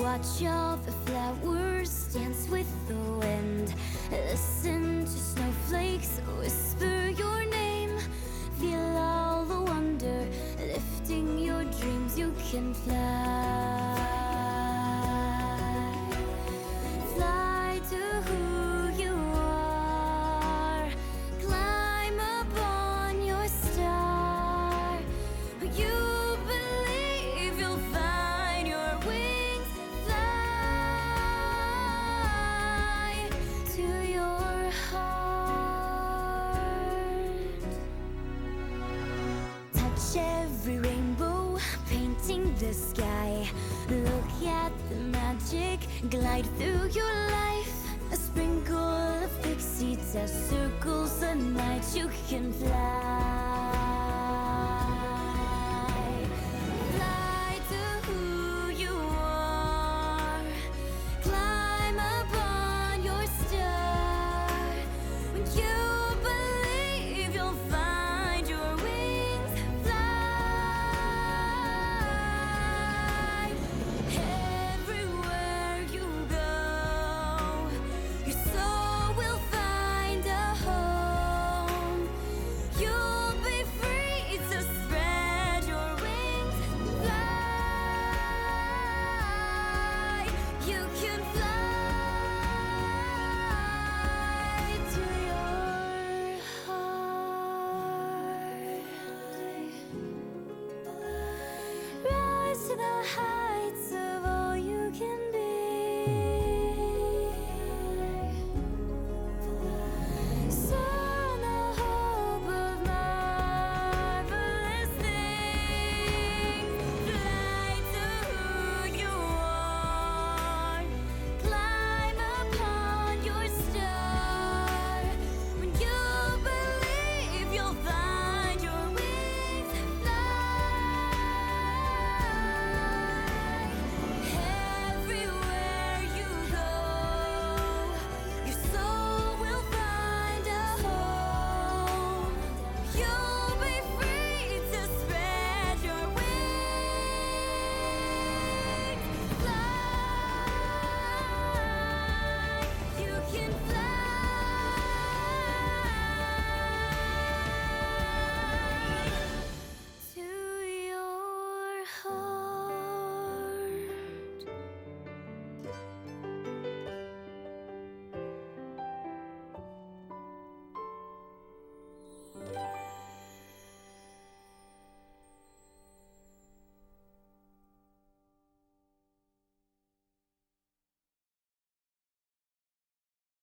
Watch all the flowers dance with the wind. Listen to snowflakes whisper your name. Feel all the wonder, lifting your dreams. You can fly. Fly to who you are. Climb upon your star. You believe you'll find your wings. Fly to your heart. Touch every rainbow, painting the sky. Look at the magic, glide through your life. A sprinkle of pixie dust circles the night. You can fly.